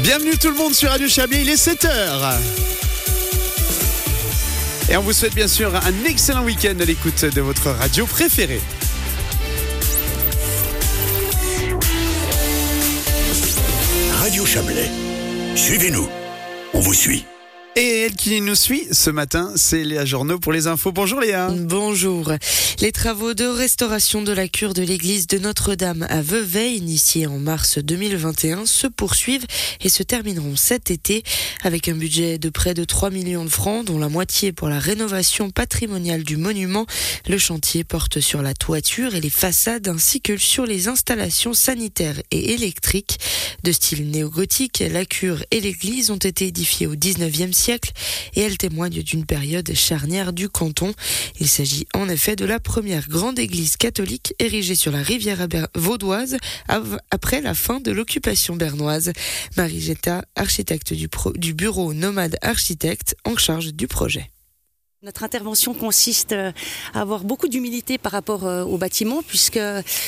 Bienvenue tout le monde sur Radio Chablais, il est 7h. Et on vous souhaite bien sûr un excellent week-end à l'écoute de votre radio préférée. Radio Chablais, suivez-nous, on vous suit. Et elle qui nous suit ce matin, c'est Léa Journeau pour les infos. Bonjour Léa. Bonjour. Les travaux de restauration de la cure de l'église de Notre-Dame à Vevey, initiés en mars 2021, se poursuivent et se termineront cet été avec un budget de près de 3 millions de francs, dont la moitié pour la rénovation patrimoniale du monument. Le chantier porte sur la toiture et les façades ainsi que sur les installations sanitaires et électriques. De style néo-gothique, la cure et l'église ont été édifiées au 19e siècle et elles témoignent d'une période charnière du canton. Il s'agit en effet de la première grande église catholique érigée sur la rivière vaudoise après la fin de l'occupation bernoise. Marie Getta, architecte du bureau Nomade Architecte, en charge du projet. Notre intervention consiste à avoir beaucoup d'humilité par rapport au bâtiment, puisque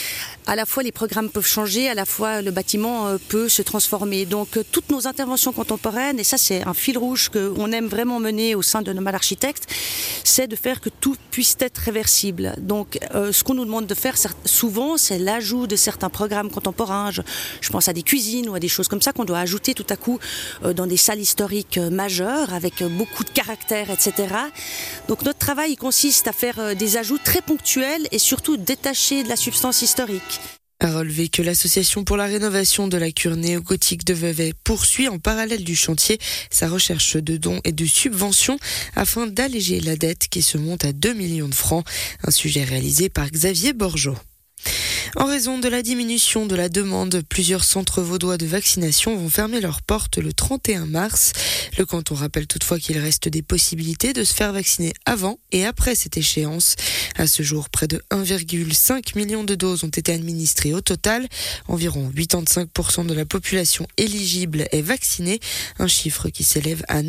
à la fois les programmes peuvent changer, à la fois le bâtiment peut se transformer. Donc toutes nos interventions contemporaines, et ça c'est un fil rouge qu'on aime vraiment mener au sein de Nomade Architecte, c'est de faire que tout puisse être réversible. Donc ce qu'on nous demande de faire souvent, c'est l'ajout de certains programmes contemporains. Je pense à des cuisines ou à des choses comme ça qu'on doit ajouter tout à coup dans des salles historiques majeures avec beaucoup de caractère, etc. Donc notre travail consiste à faire des ajouts très ponctuels et surtout détachés de la substance historique. À relever que l'association pour la rénovation de la cure néo-gothique de Vevey poursuit en parallèle du chantier sa recherche de dons et de subventions afin d'alléger la dette qui se monte à 2 millions de francs. Un sujet réalisé par Xavier Borgeot. En raison de la diminution de la demande, plusieurs centres vaudois de vaccination vont fermer leurs portes le 31 mars. Le canton rappelle toutefois qu'il reste des possibilités de se faire vacciner avant et après cette échéance. À ce jour, près de 1,5 million de doses ont été administrées au total. Environ 85% de la population éligible est vaccinée, un chiffre qui s'élève à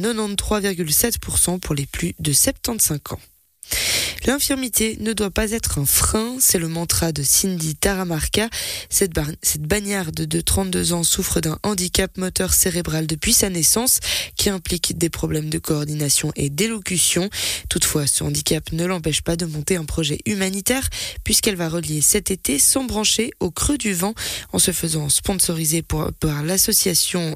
93,7% pour les plus de 75 ans. L'infirmité ne doit pas être un frein, c'est le mantra de Cindy Taramarca. Cette bagnarde de 32 ans souffre d'un handicap moteur cérébral depuis sa naissance qui implique des problèmes de coordination et d'élocution. Toutefois, ce handicap ne l'empêche pas de monter un projet humanitaire puisqu'elle va relier cet été son branché au creux du vent en se faisant sponsoriser par l'association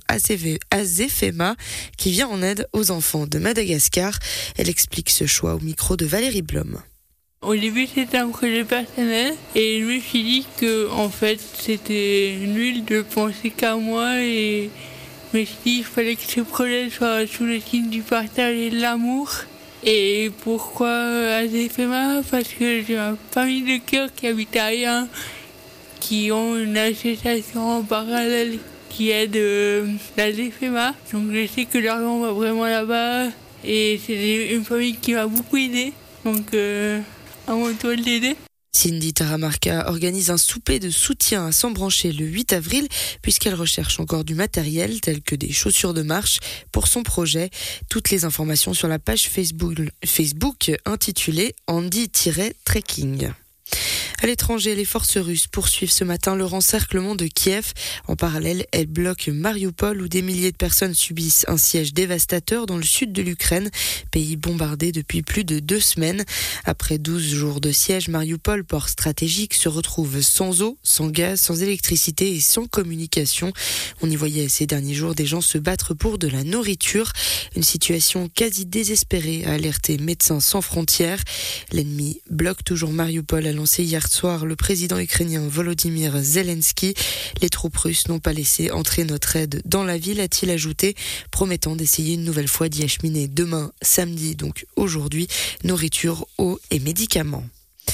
Azefema qui vient en aide aux enfants de Madagascar. Elle explique ce choix au micro de Valérie Blom. Au début, c'était un projet personnel et je me suis dit que en fait, c'était nul de penser qu'à moi et je me suis dit qu'il fallait que ce projet soit sous le signe du partage et de l'amour. Et pourquoi Azefema ? Parce que j'ai ma famille de cœur qui habite à Rien, qui ont une association en parallèle qui aide l'Azefema. Donc je sais que l'argent va vraiment là-bas et c'est une famille qui m'a beaucoup aidé. Donc à mon tour de l'aider. Cindy Taramarca organise un souper de soutien à Sambranché le 8 avril puisqu'elle recherche encore du matériel tel que des chaussures de marche pour son projet. Toutes les informations sur la page Facebook intitulée Andy-Trekking. À l'étranger, les forces russes poursuivent ce matin leur encerclement de Kiev. En parallèle, elles bloquent Mariupol où des milliers de personnes subissent un siège dévastateur dans le sud de l'Ukraine, pays bombardé depuis plus de 2 semaines. Après 12 jours de siège, Mariupol, port stratégique, se retrouve sans eau, sans gaz, sans électricité et sans communication. On y voyait ces derniers jours des gens se battre pour de la nourriture. Une situation quasi désespérée, a alerté Médecins sans frontières. L'ennemi bloque toujours Mariupol, a lancé hier soir le président ukrainien Volodymyr Zelensky. Les troupes russes n'ont pas laissé entrer notre aide dans la ville, a-t-il ajouté, promettant d'essayer une nouvelle fois d'y acheminer demain, samedi, donc aujourd'hui, nourriture, eau et médicaments.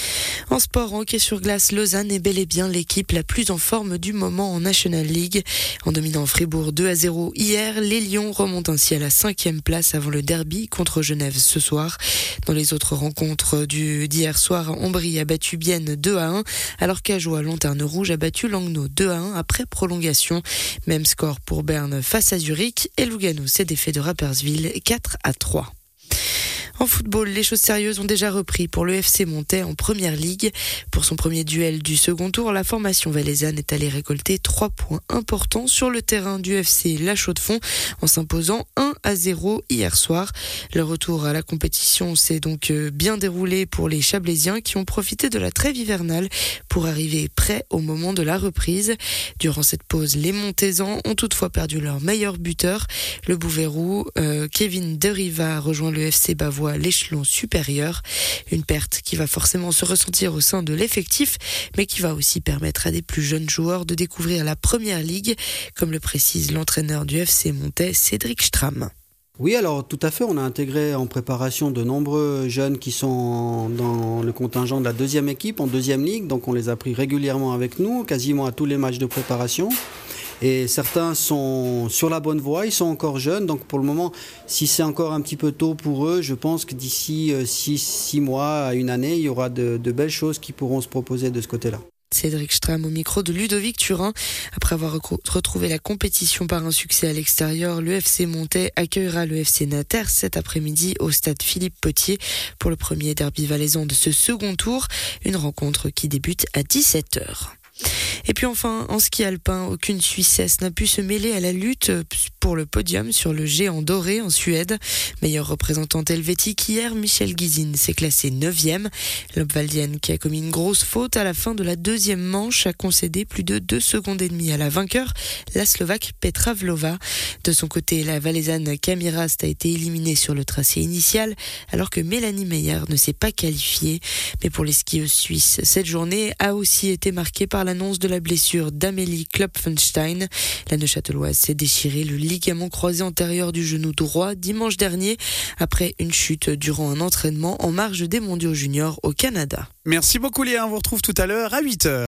En sport, en hockey sur glace, Lausanne est bel et bien l'équipe la plus en forme du moment en National League. En dominant Fribourg 2-0 hier, les Lions remontent ainsi à la 5e place avant le derby contre Genève ce soir. Dans les autres rencontres d'hier soir, Ombrie a battu Bienne 2-1, alors qu'Ajoie Lanterne Rouge a battu Langnau 2-1 après prolongation. Même score pour Berne face à Zurich et Lugano s'est défait de Rapperswil 4-3. En football, les choses sérieuses ont déjà repris pour le FC Montais en première ligue. Pour son premier duel du second tour, la formation valaisanne est allée récolter 3 points importants sur le terrain du FC La Chaux-de-Fonds en s'imposant 1-0 hier soir. Le retour à la compétition s'est donc bien déroulé pour les Chablaisiens qui ont profité de la trêve hivernale pour arriver prêts au moment de la reprise. Durant cette pause, les Montaisans ont toutefois perdu leur meilleur buteur. Le Bouverou, Kevin Deriva, a rejoint le FC Bavois l'échelon supérieur. Une perte qui va forcément se ressentir au sein de l'effectif, mais qui va aussi permettre à des plus jeunes joueurs de découvrir la première ligue, comme le précise l'entraîneur du FC Montais, Cédric Stram. Oui, alors tout à fait, on a intégré en préparation de nombreux jeunes qui sont dans le contingent de la deuxième équipe, en deuxième ligue, donc on les a pris régulièrement avec nous, quasiment à tous les matchs de préparation. Et certains sont sur la bonne voie, ils sont encore jeunes, donc pour le moment, si c'est encore un petit peu tôt pour eux, je pense que d'ici 6 mois à une année, il y aura de belles choses qui pourront se proposer de ce côté-là. Cédric Stram au micro de Ludovic Turin. Après avoir retrouvé la compétition par un succès à l'extérieur, le FC Montais accueillera le FC Nanterre cet après-midi au stade Philippe Potier pour le premier derby valaisan de ce second tour, une rencontre qui débute à 17h. Et puis enfin, en ski alpin, aucune Suissesse n'a pu se mêler à la lutte pour le podium sur le géant doré en Suède. Meilleure représentante helvétique hier, Michel Gizin s'est classée 9e. L'Obvaldienne, qui a commis une grosse faute à la fin de la deuxième manche, a concédé plus de 2 secondes et demie à la vainqueur, la Slovaque Petra Vlhová. De son côté, la Valaisanne Camille Rast a été éliminée sur le tracé initial, alors que Mélanie Meyer ne s'est pas qualifiée. Mais pour les skieuses suisses, cette journée a aussi été marquée par l'annonce de la blessure d'Amélie Klopfenstein. La Neuchâteloise s'est déchiré le ligament croisé antérieur du genou droit dimanche dernier après une chute durant un entraînement en marge des mondiaux juniors au Canada. Merci beaucoup Léa, on vous retrouve tout à l'heure à 8h.